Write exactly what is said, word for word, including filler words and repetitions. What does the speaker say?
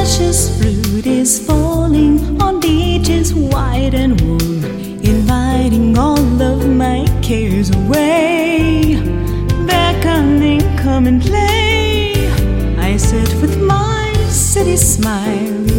precious fruit is falling on beaches white and warm, inviting all of my cares away, beckoning, come and play. I sit with my city smile,